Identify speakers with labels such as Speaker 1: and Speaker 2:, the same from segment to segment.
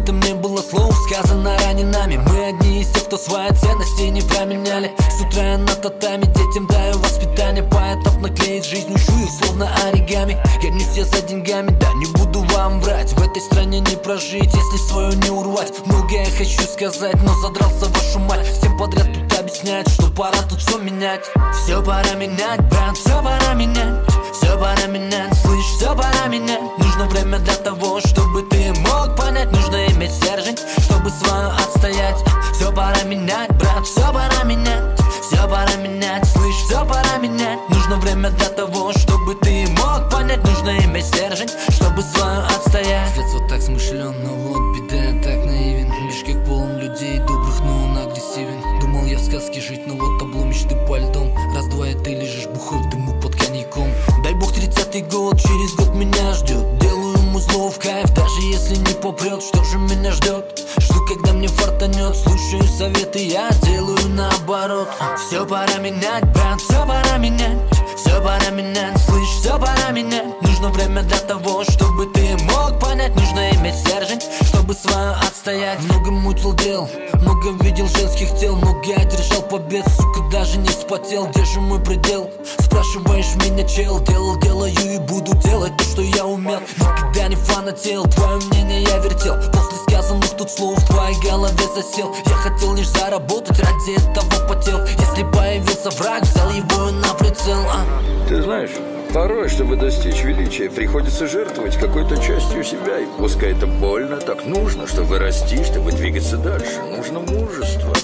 Speaker 1: забыто мне было слов, сказано ранее нами. Мы одни из тех, кто свои ценности не променяли. С утра я на татами, детям даю воспитание. Поэтапно клеит жизнь, ушу их словно оригами. Гонюсь я за деньгами, да не буду вам врать. В этой стране не прожить, если свое не урвать. Многое хочу сказать, но задрался вашу мать. Всем подряд тут объяснять, что пора тут все менять. Все пора менять, брат, все пора менять. Все пора менять, слышь, все пора менять. Нужно время для того, чтобы ты мог понять. Нужно иметь стержень, чтобы свое отстоять. Все пора менять, брат, все пора менять. Все пора менять, слышь, все пора менять. Нужно время для того, чтобы ты мог понять. Нужно иметь стержень, чтобы свое отстоять. С детства так смышлен, но вот беда, я так наивен. Лишь как полон людей добрых, но он агрессивен. Думал я в сказке жить, но вот табло мечты по льдом. Раз-два и ты лежишь бухой в дыму под коньяком. Дай бог 30-й год, через год меня ждет. Делаю музло в кайф, даже если не попрет. Что же меня ждет? Жду, когда мне фартанет. Слушаю советы, я делаю наоборот. Все пора менять, брат, все пора менять. Все пора менять, слышь, все пора менять. Нужно время для того, чтобы ты мог понять. Нужно иметь стержень, чтобы свое отстоять. Много мутил дел, много видел женских тел. Много одержал побед, сука, даже не вспотел. Где же мой предел? Спрашиваешь меня, чел. Делал, делаю и буду делать то, что я умел. Никогда не фанател, твое мнение я вертел. После сказанных тут слов в твоей голове засел. Я хотел лишь заработать, ради этого потел. Если появился враг, взял его на прицел.
Speaker 2: Ты знаешь, порой, чтобы достичь величия, приходится жертвовать какой-то частью себя. И пускай это больно, так нужно, чтобы расти, чтобы двигаться дальше. Нужно мужество.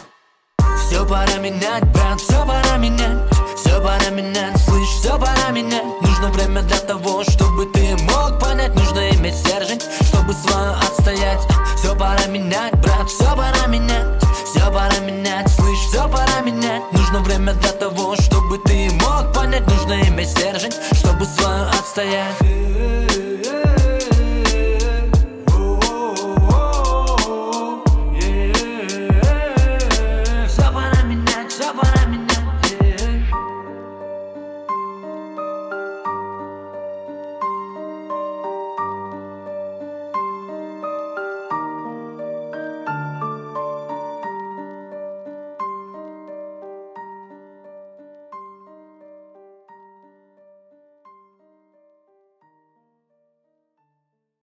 Speaker 1: Все пора менять, брат, все пора менять. Все пора менять, слышь, все пора менять. Нужно время для того, чтобы ты мог понять. Нужно иметь стержень, чтобы свое отстоять. Все пора менять, брат, все пора менять. Все пора менять, слышь, все пора менять. Нужно время для того, чтобы ты мог понять. Нужно иметь стержень, чтобы свое отстоять.